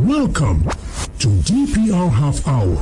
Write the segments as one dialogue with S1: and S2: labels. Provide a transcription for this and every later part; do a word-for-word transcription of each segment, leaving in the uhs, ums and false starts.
S1: Welcome to D P R Half Hour.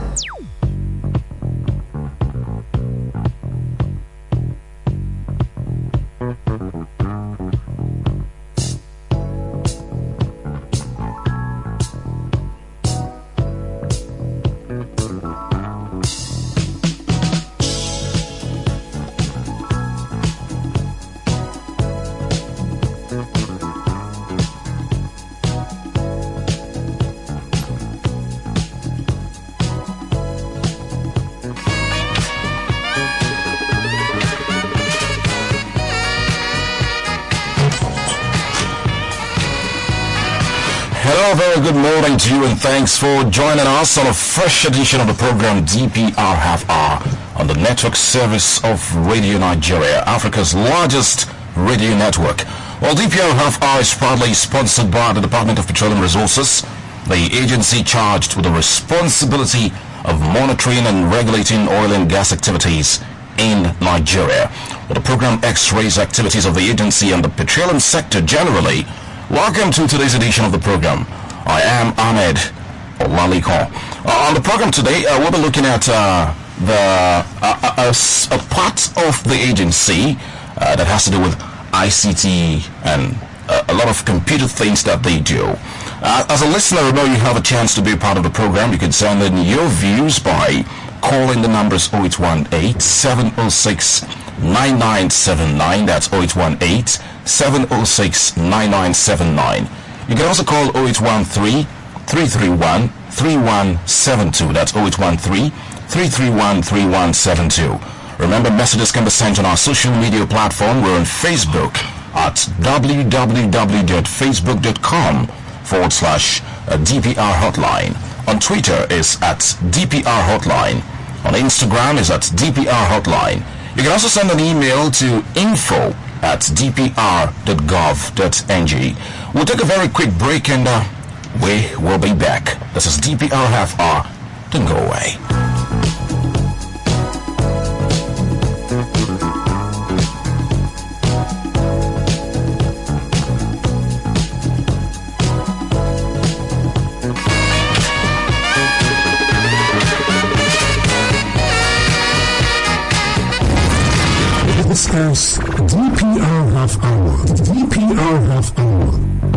S2: Very good morning to you, and thanks for joining us on a fresh edition of the program D P R Half Hour on the network service of Radio Nigeria, Africa's largest radio network. Well, D P R Half Hour is proudly sponsored by the Department of Petroleum Resources, the agency charged with the responsibility of monitoring and regulating oil and gas activities in Nigeria. Well, the program X-rays activities of the agency and the petroleum sector generally. Welcome to today's edition of the program. I am Ahmed Olaliko. Uh, on the program today, uh, we'll be looking at uh, the uh, a, a part of the agency uh, that has to do with I C T and uh, a lot of computer things that they do. Uh, as a listener, you know you have a chance to be a part of the program. You can send in your views by calling the numbers oh eight one eight, seven oh six, nine nine seven nine. That's oh eight one eight, seven oh six, nine nine seven nine. You can also call oh eight one three, three three one, three one seven two. That's oh eight one three, three three one, three one seven two. Remember, messages can be sent on our social media platform. We're on Facebook at www.facebook.com forward slash D P R Hotline. On Twitter is at D P R Hotline. On Instagram is at D P R Hotline. You can also send an email to info at d p r dot gov dot n g. We'll take a very quick break and uh, we will be back. This is D P R Half Hour. Don't go away.
S1: Discuss D P R Half Hour. D P R Half Hour.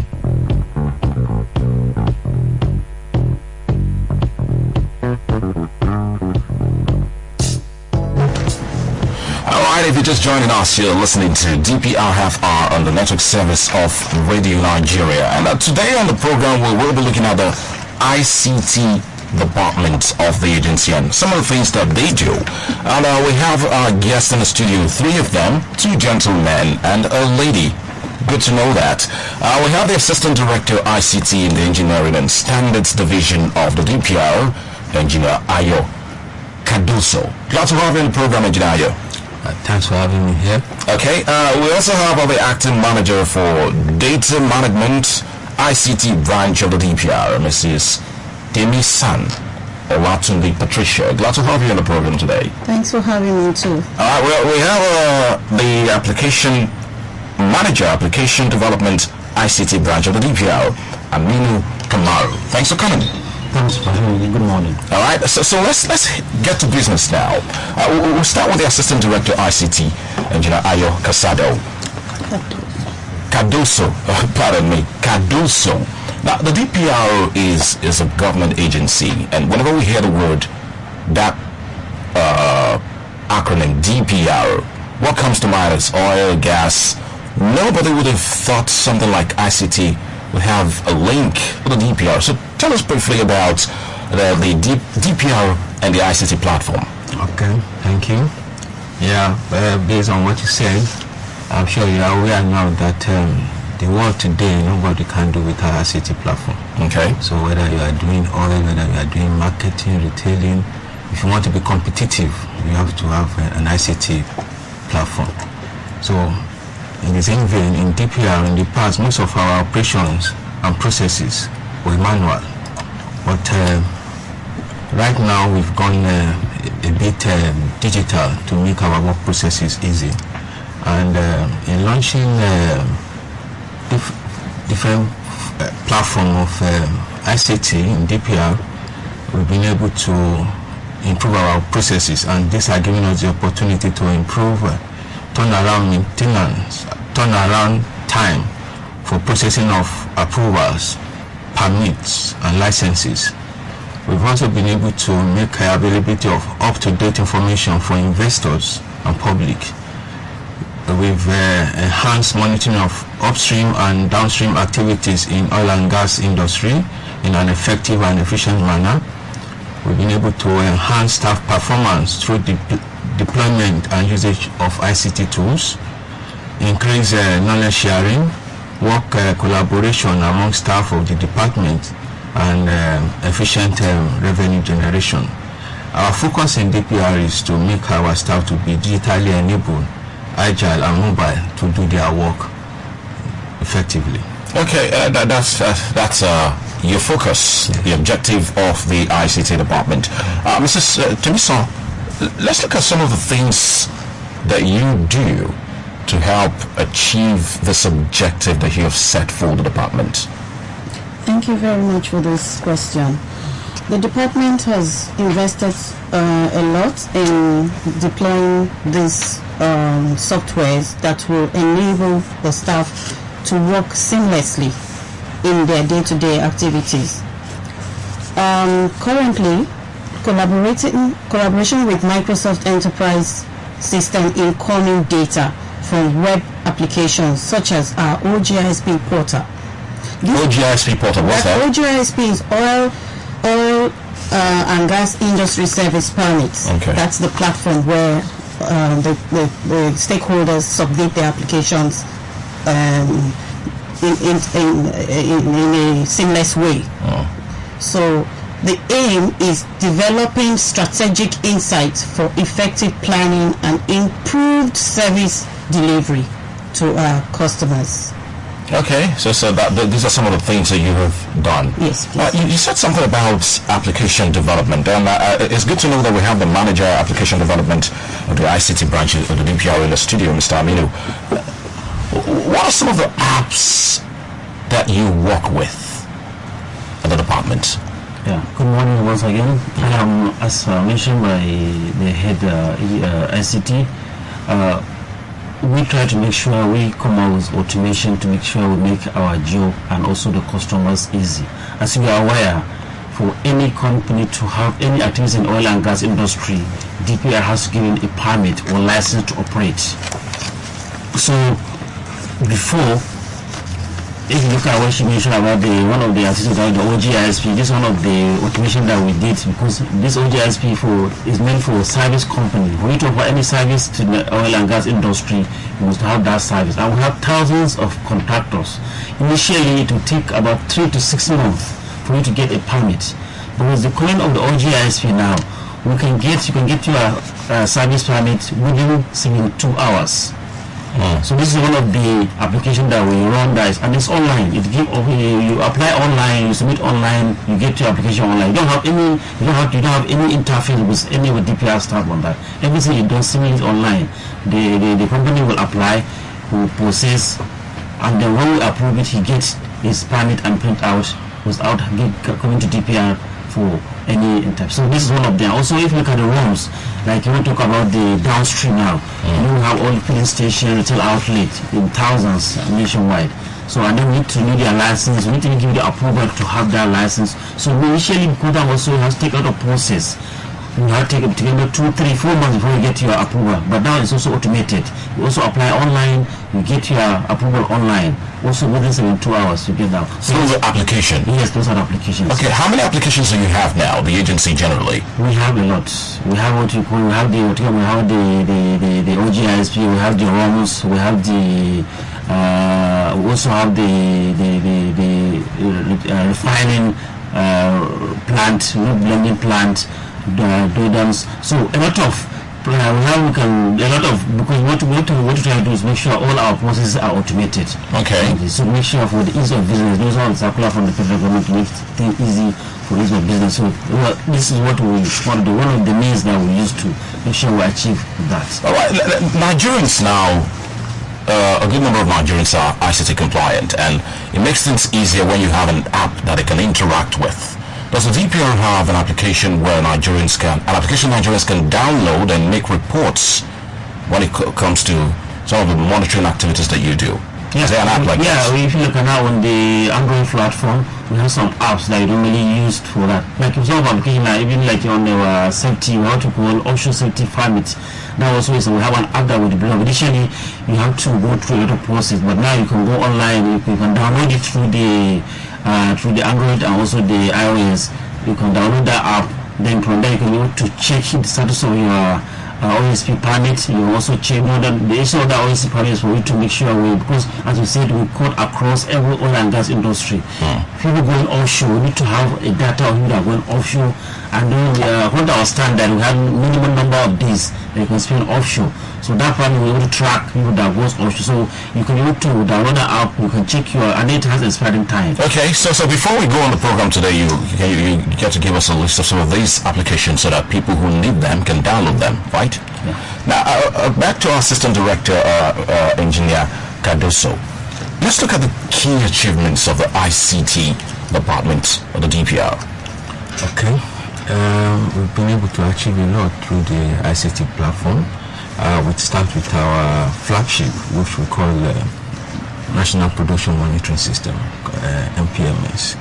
S2: Alright, if you're just joining us, you're listening to D P R Half Hour on the network service of Radio Nigeria. And uh, today on the program, we will be looking at the I C T department of the agency and some of the things that they do. And uh, we have our guests in the studio, three of them, two gentlemen and a lady. Good to know that. Uh, we have the Assistant Director I C T in the Engineering and Standards Division of the D P R, Engineer Ayo Kaduso. Glad to have you in the program, Engineer Ayo.
S3: Uh, thanks for having me here.
S2: Okay, uh, we also have uh, the Acting Manager for Data Management I C T branch of the D P R, Missus Demi-san Olatunde Patricia. Glad to have you on the program today.
S4: Thanks for having me too.
S2: Alright, well, we have uh, the Application Manager, Application Development I C T branch of the D P R, Aminu Kamaru. Thanks for coming.
S3: Thanks for having me. Good morning.
S2: Alright, so, so let's let's get to business now. Uh, we'll, we'll start with the Assistant Director I C T, Engineer Ayo Casado. Cardoso, uh, pardon me, Cardoso. Now, the D P R is, is a government agency, and whenever we hear the word, that uh, acronym D P R, what comes to mind is oil, gas. Nobody would have thought something like I C T would have a link with the D P R. So tell us briefly about the, the D, DPR and the I C T platform.
S3: Okay, thank you. Yeah, uh, based on what you said, I'm sure you are aware now that um, the world today, nobody can do without I C T platform.
S2: Okay.
S3: So whether you are doing oil, whether you are doing marketing, retailing, if you want to be competitive, you have to have uh, an I C T platform. So in the same vein, in D P R, in the past, most of our operations and processes were manual. But uh, right now, we've gone uh, a bit uh, digital to make our work processes easy. And uh, in launching uh, dif different uh, platform of um, I C T in D P R, we've been able to improve our processes, and these are giving us the opportunity to improve uh, turnaround maintenance, turnaround time for processing of approvals, permits, and licenses. We've also been able to make availability of up-to-date information for investors and public. We've uh, enhanced monitoring of upstream and downstream activities in oil and gas industry in an effective and efficient manner. We've been able to enhance staff performance through de deployment and usage of I C T tools, increase uh, knowledge sharing, work uh, collaboration among staff of the department, and uh, efficient uh, revenue generation. Our focus in D P R is to make our staff to be digitally enabled, agile and mobile to do their work effectively.
S2: Okay, uh, that, that's uh, that's uh, your focus, yes. The objective of the I C T department. Uh, Missus Uh, Temiso, let's look at some of the things that you do to help achieve this objective that you have set for the department.
S4: Thank you very much for this question. The department has invested uh, a lot in deploying these um, softwares that will enable the staff to work seamlessly in their day-to-day activities. Um, currently, collaborating collaboration with Microsoft Enterprise System incoming data from web applications such as our O G I S P portal. This
S2: O G I S P portal, what's that?
S4: O G I S P is oil, oil uh, and gas industry service permits.
S2: Okay.
S4: That's the platform where uh, the, the, the stakeholders submit their applications um, in, in, in, in, in a seamless way.
S2: Oh.
S4: So the aim is developing strategic insights for effective planning and improved service delivery to our customers.
S2: Okay, so so that, th these are some of the things that you have done.
S4: Yes, please.
S2: Uh, you, you said something about application development, and uh, it's good to know that we have the manager application development of the I C T branch of the D P R in the studio, Mister Aminu. What are some of the apps that you work with at the department?
S5: Yeah, good morning once again. Um, as uh, mentioned by the head uh, uh, I C T, uh, we try to make sure we come out with automation to make sure we make our job and also the customers easy. As you are aware, for any company to have any activities in oil and gas industry, D P R has given a permit or license to operate. So before, if you look at what she mentioned about the one of the activities about the O G I S P, this is one of the automation that we did, because this O G I S P for is meant for a service company. For you to offer any service to the oil and gas industry, you must have that service. And we have thousands of contractors. Initially, it will take about three to six months for you to get a permit. But with the coming of the O G I S P now, we can get you can get your uh, service permit within seventy-two hours. Mm. So this is one of the applications that we run, guys, and it's online. It give you, you apply online, you submit online, you get your application online. You don't have any, you don't have, you don't have any interface with any with D P R staff on that. Everything you don't see is online. The, the the company will apply, will process, and then when we approve it, he gets his permit and print out without coming to D P R for any interface. So this is one of them. Also, if you look at the rooms, like you want to talk about the downstream now, mm. you have all filling station, retail outlet in thousands nationwide. So and then we need to need their license, we need to give you the approval to have that license. So we initially, because that also has to take out a process. You have to take it together two, three, four months before you get your approval. But now it's also automated. You also apply online, you get your approval online. Also within seventy-two hours you get that.
S2: So those are application?
S5: Yes, those are applications.
S2: Okay, how many applications do you have now, the agency generally?
S5: We have a lot. We have what you call, we have the, we have the, the, the, the O G I S P, we have the ROMs, we have the, uh, we also have the, the, the, the uh, refining uh, plant, blending plant, the dodams. So a lot of uh, we have we can a lot of because what what what we try to do is make sure all our processes are automated.
S2: Okay.
S5: okay. So make sure for the ease of business, those are circular from the federal government to make things easy for ease of business. So well, this is what we want to do. One of the means that we use to make sure we achieve that.
S2: All right, Nigerians now uh, a good number of Nigerians are I C T compliant, and it makes things easier when you have an app that they can interact with. Does the D P R have an application where Nigerians can, an application Nigerians can download and make reports when it co- comes to some of the monitoring activities that you do?
S5: Yeah,
S2: Is there an app like
S5: yeah,
S2: this?
S5: if you look at now on the Android platform, we have some apps that you don't really use for that. Like some of application, like even like on the uh, safety, we have to call offshore safety permit. That also is, we have an app that we develop. Initially, you have to go through a lot of process, but now you can go online, you can, you can download it through the uh, through the Android and also the iOS. You can download that app, then from there you can be able to check the status of your Uh, O S P permit. You also check more than the issue of that O S P permit for you to make sure we, because as you said, we cut across every oil and gas industry.
S2: Mm.
S5: People going offshore, we need to have a data of people that are going offshore, and then uh, what our standard, we have minimum number of days that you can spend offshore. So that permit we're able to track people that goes offshore. So you can be able to download the app, you can check your, and it has expiring time.
S2: Okay, so so before we go on the program today, you you, you you get to give us a list of some of these applications so that people who need them can download them, right?
S5: Yeah.
S2: Now, uh, uh, back to our Assistant Director, uh, uh, Engineer Cardoso. Let's look at the key achievements of the I C T department of the D P R.
S3: Okay, um, we've been able to achieve a lot through the I C T platform. Uh, we start with our flagship, which we call uh, National Production Monitoring System, uh, N P M S.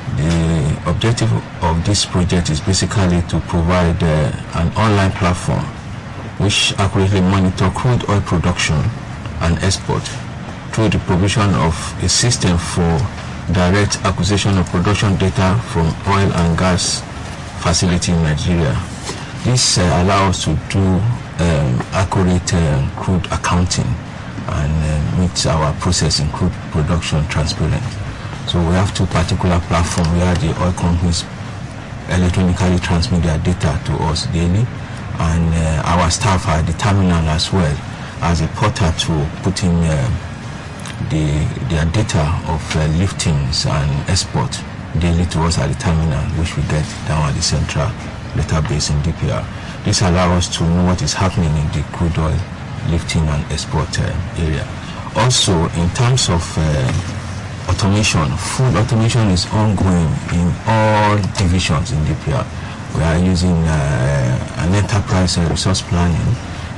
S3: The objective of this project is basically to provide uh, an online platform which accurately monitor crude oil production and export through the provision of a system for direct acquisition of production data from oil and gas facility in Nigeria. This uh, allows us to do um, accurate uh, crude accounting and uh, makes our process in crude production transparent. So we have two particular platforms where the oil companies electronically transmit their data to us daily, and uh, our staff are the terminal as well as a portal to put in uh, the their data of uh, liftings and export daily to us at the terminal, which we get down at the central database in D P R. This allows us to know what is happening in the crude oil lifting and export uh, area. Also, in terms of uh, automation, full automation is ongoing in all divisions in D P R. We are using uh, an enterprise uh, resource planning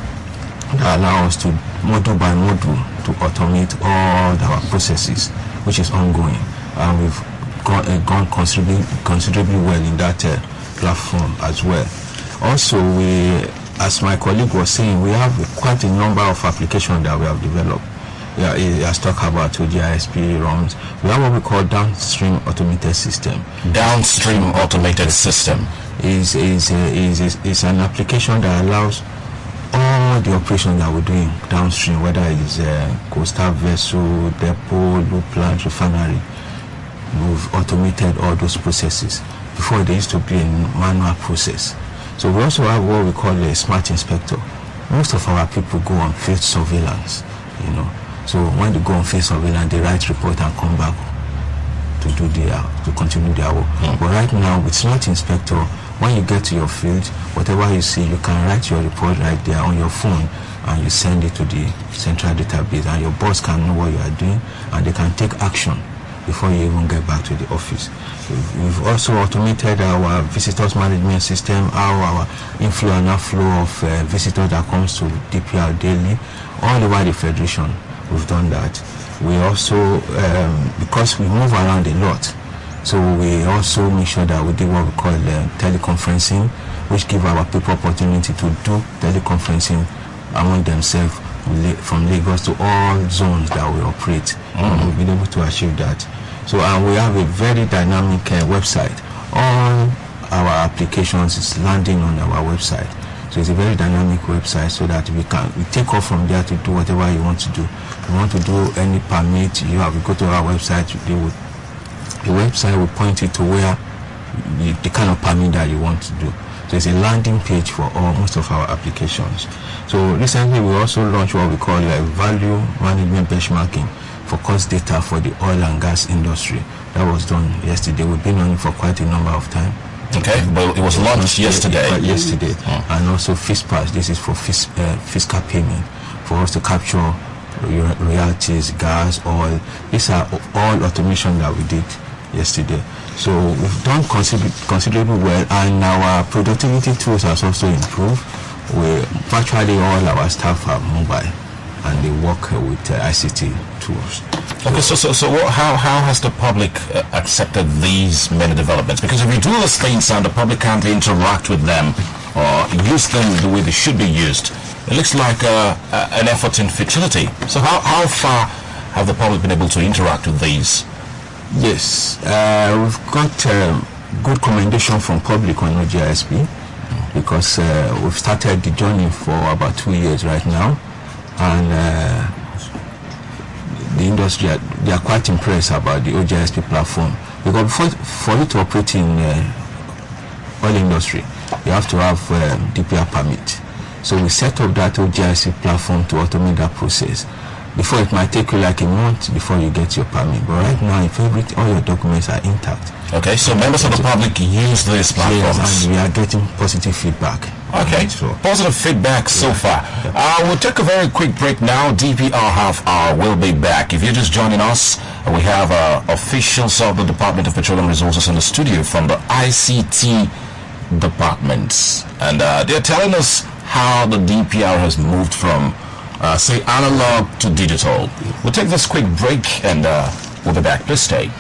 S3: that allows us to module by module to automate all our processes, which is ongoing, and we've gone, uh, gone considerably, considerably well in that uh, platform as well. Also, we, as my colleague was saying, we have quite a number of applications that we have developed. Yeah, he has talked about O G I S P ROMs. We have what we call downstream automated system.
S2: Downstream automated system
S3: is is, uh, is is is an application that allows all the operations that we're doing downstream, whether it's a coastal vessel, depot, loop plant, refinery. We've automated all those processes. Before, they used to be a manual process. So we also have what we call a smart inspector. Most of our people go on field surveillance, you know. So when they go on field surveillance, they write report and come back to do their to continue their work. Mm. But right now, with smart inspector, when you get to your field, whatever you see, you can write your report right there on your phone, and you send it to the central database, and your boss can know what you are doing, and they can take action before you even get back to the office. We've also automated our visitors management system, how our inflow and outflow of uh, visitors that comes to D P R daily, all over the Federation. We've done that. We also, um, because we move around a lot, so we also make sure that we do what we call uh, teleconferencing, which give our people opportunity to do teleconferencing among themselves from Lagos to all zones that we operate. Mm-hmm. We've been able to achieve that. So and we have a very dynamic uh, website. All our applications is landing on our website. So it's a very dynamic website, so that we can we take off from there to do whatever you want to do. If you want to do any permit, you have to go to our website. They will, the website will point you to where you, the kind of permit that you want to do. So it's a landing page for all most of our applications. So recently we also launched what we call uh, value management benchmarking for cost data for the oil and gas industry. That was done yesterday. We've been on it for quite a number of time.
S2: Okay, but it was launched yesterday.
S3: Uh, yesterday,
S2: oh.
S3: And also FISPAS. This is for fis, uh, fiscal payment, for us to capture royalties, gas, oil. These are all automation that we did yesterday. So we've done consider- considerably well, and our productivity tools has also improved. We virtually all our staff are mobile, and they work uh, with uh, I C T tools.
S2: Okay, so so so what, how how has the public uh, accepted these many developments? Because if you do those things and the public can't interact with them or use them the way they should be used, it looks like uh, uh, an effort in futility. So how how far have the public been able to interact with these?
S3: Yes, uh, we've got um, good commendation from public on O G I S P, because uh, we've started the journey for about two years right now, and uh, the industry, are, they are quite impressed about the O G I S P platform, because before, for you to operate in uh, oil industry, you have to have um, D P R permit. So we set up that O G I S P platform to automate that process. Before, it might take you like a month before you get your permit, but right now, if everything, all your documents are intact.
S2: Okay, so members of the public use these platforms.
S3: Yes, and we are getting positive feedback.
S2: Okay, so positive feedback so far. Uh, we'll take a very quick break now. D P R Half Hour will be back. If you're just joining us, we have uh, officials of the Department of Petroleum Resources in the studio from the I C T department, and uh, they're telling us how the D P R has moved from, uh, say, analog to digital. We'll take this quick break, and uh, we'll be back. Please stay.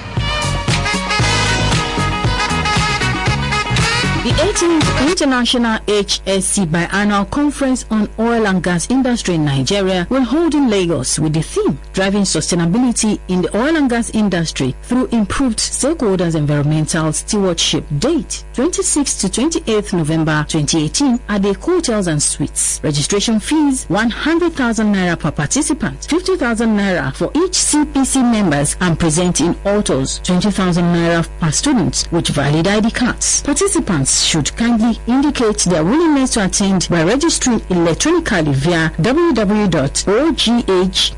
S6: The eighteenth International H S C Biannual Conference on Oil and Gas Industry in Nigeria will hold in Lagos with the theme Driving Sustainability in the Oil and Gas Industry Through Improved Stakeholders Environmental Stewardship. Date twenty-sixth to twenty-eighth November twenty eighteen at the Hotels and Suites. Registration fees one hundred thousand naira per participant, fifty thousand naira for each C P C members and presenting authors, twenty thousand naira per student with valid I D cards. Participants should kindly indicate their willingness to attend by registering electronically via w w w dot o g h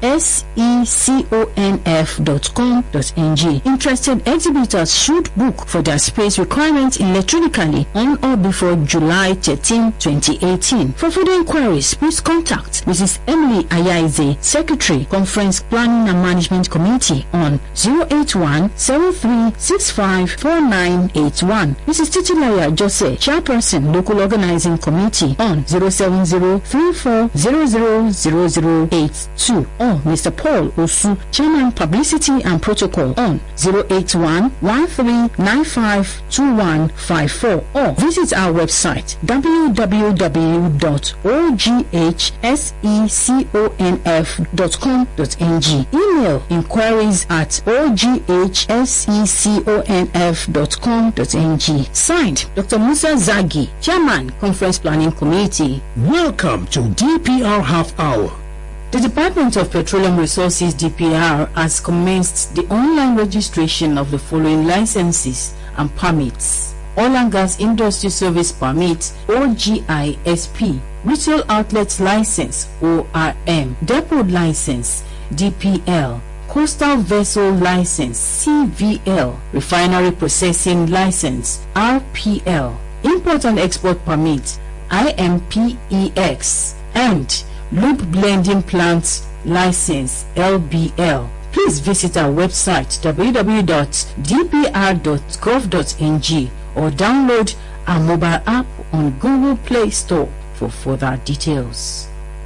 S6: seconf dot com dot n g. Interested exhibitors should book for their space requirements electronically on or before July thirteenth, twenty eighteen. For further inquiries, please contact Missus Emily Ayaise, Secretary, Conference Planning and Management Committee on zero eight one, seven three six five, four nine eight one. Missus Titilaya Jose, Chairperson, Local Organizing Committee on zero seven zero, three four zero zero zero zero eight two, or Mister Paul Osu, Chairman, Publicity and Protocol on zero eight one, one three nine five two one five four, or visit our website w w w dot o g h seconf dot com dot n g. Email inquiries at o g h seconf dot com dot n g. Signed, Doctor Musa Zagi, Chairman, Conference Planning Committee.
S1: Welcome to D P R Half Hour.
S4: The Department of Petroleum Resources D P R has commenced the online registration of the following licenses and permits: Oil and Gas Industry Service Permit O G I S P, Retail Outlets License O R M, Depot License D P L, Coastal Vessel License C V L, Refinery Processing License R P L, Import and Export Permit I M P E X, and Lube Blending Plant License L B L. Please visit our website w w w dot d p r dot gov dot n g or download our mobile app on Google Play Store for further details.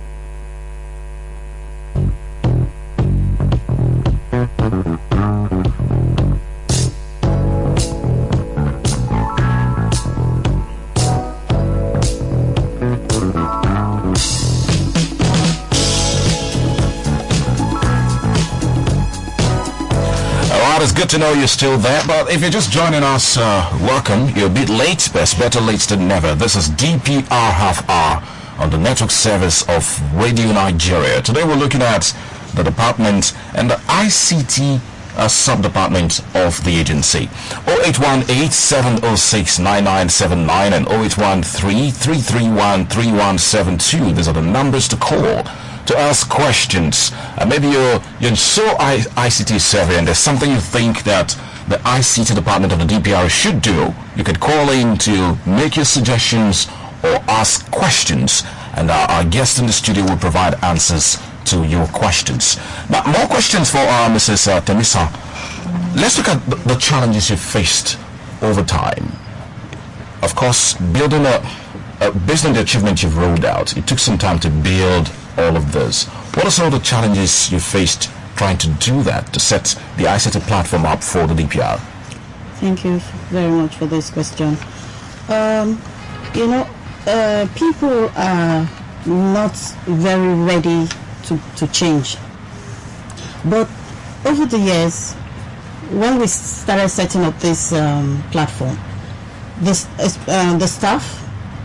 S2: It's good to know you're still there, but if you're just joining us, uh, welcome. You're a bit late, but it's better late than never. This is D P R Half Hour on the network service of Radio Nigeria. Today we're looking at the department and the I C T uh, sub-department of the agency. zero eight one eight, seven zero six, nine nine seven nine and zero eight one three, three three one, three one seven two. These are the numbers to call to ask questions. Uh, maybe you're you're so I, I C T savvy and there's something you think that the I C T department of the D P R should do. You could call in to make your suggestions or ask questions, and our, our guest in the studio will provide answers to to your questions. Now, more questions for uh, Missus Uh, Temisa. Let's look at the, the challenges you faced over time. Of course, building a, uh, based on the achievement you've rolled out, it took some time to build all of this. What are some of the challenges you faced trying to do that, to set the I C T platform up for the D P R?
S4: Thank you very much for this question. Um, you know, uh, people are not very ready to, to change. But over the years, when we started setting up this um, platform, this, uh, the staff,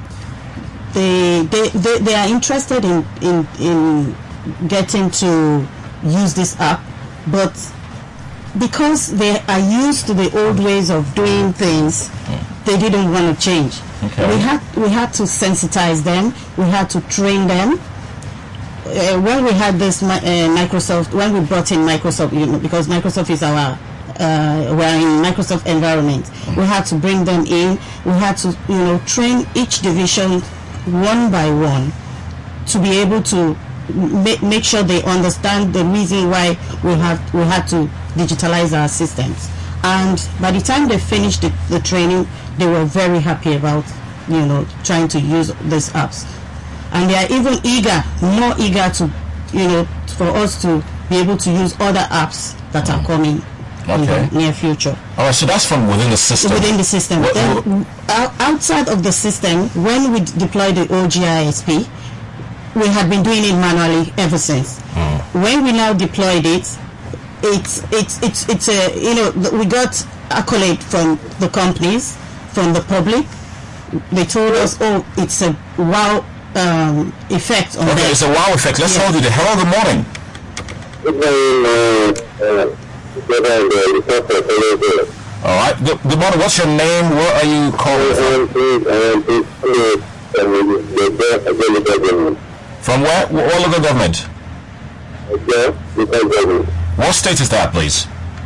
S4: they, they, they, they are interested in, in, in getting to use this app, but because they are used to the old ways of doing things, they didn't want to change.
S2: Okay.
S4: We had we had to sensitize them. We had to train them. Uh, when we had this uh, Microsoft, when we brought in Microsoft, you know, because Microsoft is our, uh, we're in Microsoft environment. We had to bring them in. We had to, you know, train each division one by one to be able to make, make sure they understand the reason why we have we had to digitalize our systems. And by the time they finished the, the training, they were very happy about, you know, trying to use these apps. And they are even eager, more eager to, you know, for us to be able to use other apps that are coming in
S2: Okay.
S4: the near future.
S2: All right, so that's from within the system.
S4: Within the system.
S2: What-
S4: Then, o- outside of the system, when we d- deployed the O G I S P, we had been doing it manually ever since. When we now deployed it, it's it's it's it's a you know th- we got accolade from the companies, from the public. They told us, oh, it's a wow um, effect on
S2: Okay,
S4: them.
S2: it's a wow effect. Let's
S4: Yeah.
S2: hold it. Hello, good morning.
S7: Good morning, uh, uh,
S2: All right, good, good morning. What's your name? Where are you calling from? From where? Wh- What local government? What state is that, please?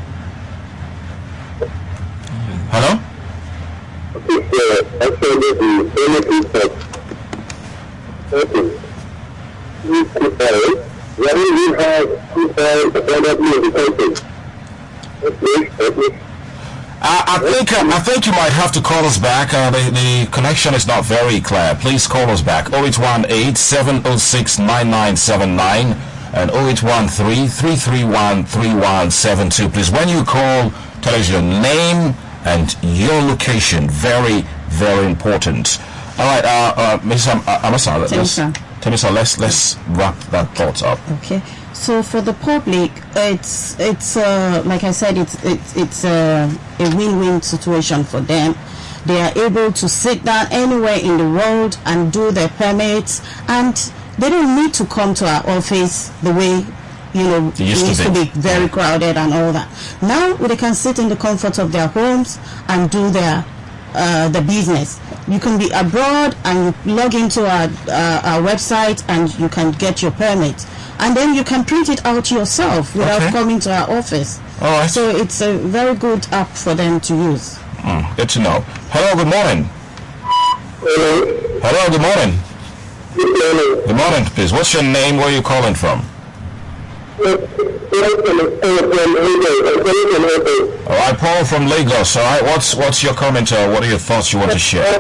S2: Hello? Uh, I think uh, I think you might have to call us back. Uh, the, the connection is not very clear. Please call us back. oh eight one eight, seven oh six, nine nine seven nine and oh eight one three, three three one, three one seven two. Please, when you call, tell us your name and your location. Very, very important. All right, uh, uh, Miz Am- uh, Amasa, let's,
S4: Temisa.
S2: Temisa, let's let's wrap that thought up.
S4: Okay, so for the public, it's it's uh, like I said, it's it's it's uh, a win-win situation for them. They are able to sit down anywhere in the world and do their permits, and they don't need to come to our office the way, you know,
S2: It used
S4: it
S2: to
S4: used to
S2: be.
S4: be very crowded and all that. Now they can sit in the comfort of their homes and do their uh, the business. You can be abroad and you log into our uh, our website and you can get your permit, and then you can print it out yourself without
S2: Okay.
S4: coming to our office.
S2: All right.
S4: So it's a very good app for them to use.
S2: Mm, good to know. Hello, good morning. Hello, good morning. Good morning, please. What's your name? Where are you calling from? All right, Paul from Lagos. All right, what's what's your comment or what are your thoughts you want to share?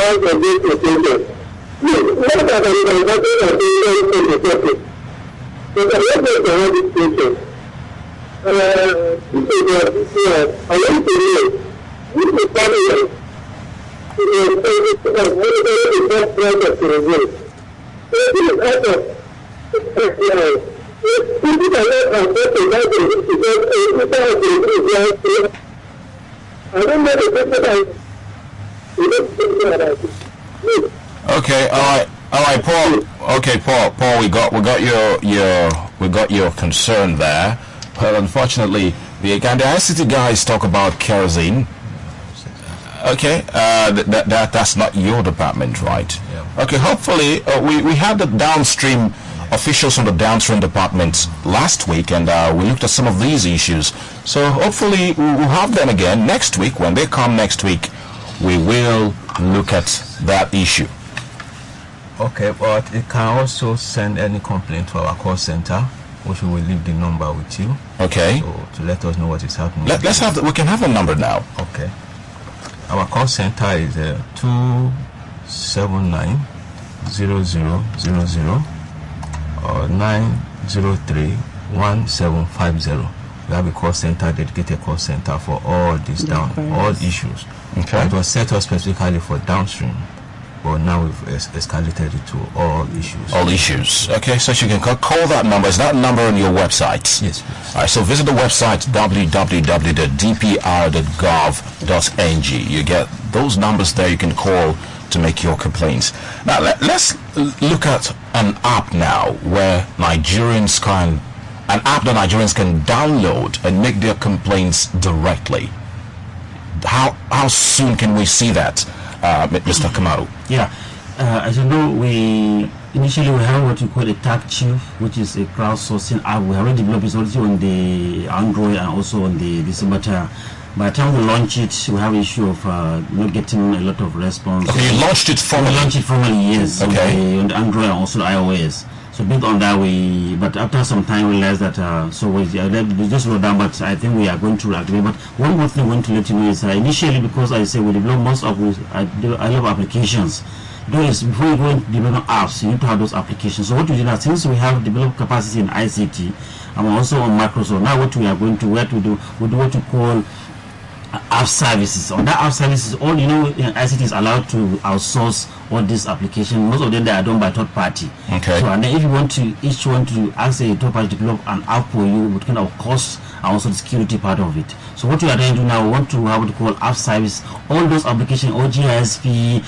S2: Okay, all right, all right, Paul. Okay, Paul, Paul, we got we got your your we got your concern there, but unfortunately, the again the I C T guys talk about kerosene. Okay, uh, th- that that that's not your department, right? Okay, hopefully uh, we we had the downstream officials from the downstream departments last week, and uh, we looked at some of these issues. So hopefully we will have them again next week. When they come next week, we will look at that issue.
S3: Okay, but it can also send any complaint to our call center, which we will leave the number with you.
S2: Okay.
S3: So to let us know what is happening.
S2: Let, let's have the, we can have the number now.
S3: Okay. Our call center is uh, two seven nine zero zero zero zero or nine zero three one seven five zero. We have a call center, dedicated call center for all these down, all issues.
S2: Okay.
S3: It was set up specifically for downstream, but now we've es- escalated it to all issues.
S2: All issues. Okay, so you can call, call that number. Is that number on your website?
S3: Yes, please.
S2: All right, so visit the website w w w dot d p r dot gov dot n g. You get those numbers there. You can call to make your complaints. Now, let, let's l- look at an app now where Nigerians can, an app that Nigerians can download and make their complaints directly. How how soon can we see that, uh, Mister Kamaru?
S5: Yeah, uh, as you know, we initially we have what we call a tag chief, which is a crowdsourcing app. We already developed it also on the Android and also on the the Symantec. By the time we launch it, we have an issue of uh, not getting a lot of response.
S2: Okay, you launched it formally.
S5: We launched it formally, yes.
S2: Okay.
S5: On the, on the Android and also the iOS. So based on that, we, but after some time, we realized that, uh, so we, uh, we just slowed down, but I think we are going to activate. But one more thing I want to let you know is uh, initially, because I say we develop most of, we, I, do, I love applications. Though is before you go and develop apps, you need to have those applications. So what we do now, since we have developed capacity in I C T, and also on Microsoft, now what we are going to, what we do, we do what we call app services. On that app services, all you know, I C T is allowed to outsource all these applications. Most of them they are done by third party.
S2: Okay.
S5: So and then if you want to each one to ask a third party to develop an app for you, what kind of cost and also the security part of it. So what we are going to do now, we want to have what we call app service. All those applications, O G I S P,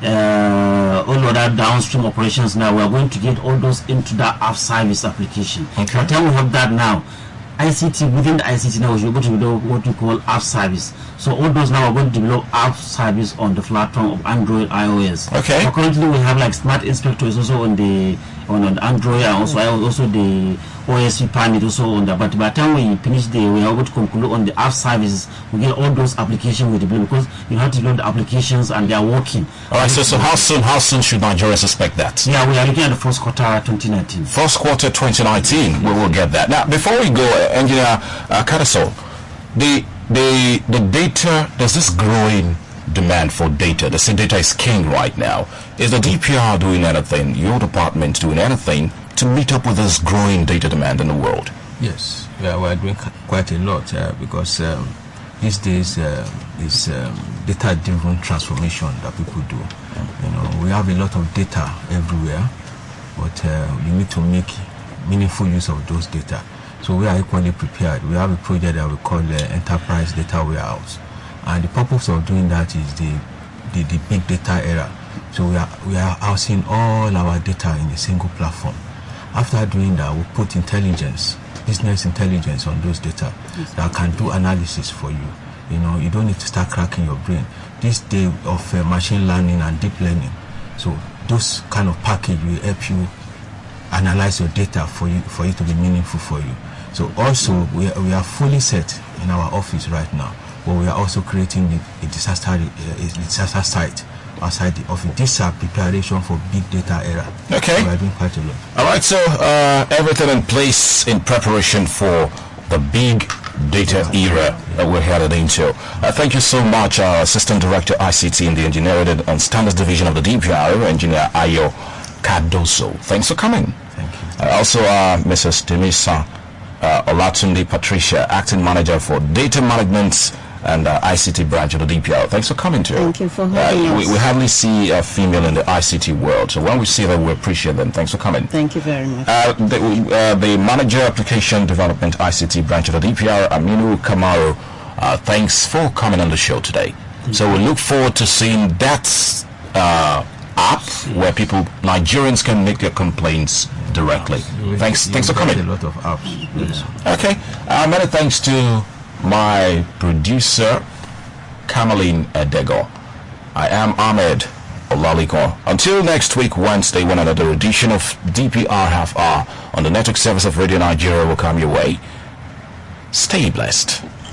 S5: uh, all other downstream operations. Now we are going to get all those into that app service application.
S2: Okay.
S5: By the time we have that now, I C T, within the I C T now, we're going to develop what we call app service. So all those now are going to develop app service on the platform of Android, iOS.
S2: Okay.
S5: So currently we have like Smart Inspector is also on the on, on Android and also also the O S P permit also on that. But by the time we finish the, we are able to conclude on the app services. We get all those applications we develop because you have to develop the applications and they are working.
S2: All right. So so how soon how soon should Nigerians expect that?
S5: Yeah, we are looking at the first quarter twenty nineteen.
S2: First quarter twenty nineteen, we will get that. Now, before we go, uh, Engineer uh, Kadaso, the the the data, there's this growing demand for data. They say data is king right now. Is the D P R doing anything, your department doing anything to meet up with this growing data demand in the world?
S3: Yes, we are, we are doing quite a lot uh, because um, these days uh, is um, data-driven transformation that people do. You know, we have a lot of data everywhere, but uh, you need to make meaningful use of those data. So we are equally prepared. We have a project that we call uh, Enterprise Data Warehouse, and the purpose of doing that is the the, the big data era. So we are we are housing all our data in a single platform. After doing that, we put intelligence, business intelligence on those data that can do analysis for you. You know, you don't need to start cracking your brain. This day of uh, machine learning and deep learning, so those kind of package will help you analyze your data for you for it to be meaningful for you. So also we are, we are fully set in our office right now, but we are also creating a, a disaster a disaster site outside the office. This is our preparation for big data era.
S2: Okay.
S3: So we are doing quite a lot.
S2: All right, so uh, everything in place in preparation for the big data era that we're headed into. Uh, thank you so much, uh, Assistant Director I C T in the Engineering and Standards Division of the D P R, Engineer Ayo Kadoso. Thanks for coming.
S3: Thank you.
S2: Uh, also, uh, Missus Temisa uh, Olatunde Patricia, Acting Manager for Data Management and uh, I C T branch of the D P R. Thanks for coming to.
S4: Thank you for having
S2: uh,
S4: us.
S2: We, we hardly see a female in the I C T world, so when we see them, we appreciate them. Thanks for coming.
S4: Thank you very much.
S2: Uh, the, uh, the Manager Application Development I C T branch of the D P R, Aminu Kamaru, uh, thanks for coming on the show today. So we look forward to seeing that uh, app where people, Nigerians, can make their complaints directly.
S3: You
S2: Thanks,
S3: will-
S2: thanks
S3: you
S2: for
S3: will get
S2: coming.
S3: A lot of apps. Yes.
S2: Okay. Uh, many thanks to my producer, Kamaline Edego. I am Ahmed Olaliko. Until next week, Wednesday, when another edition of D P R Half Hour on the network service of Radio Nigeria will come your way. Stay blessed.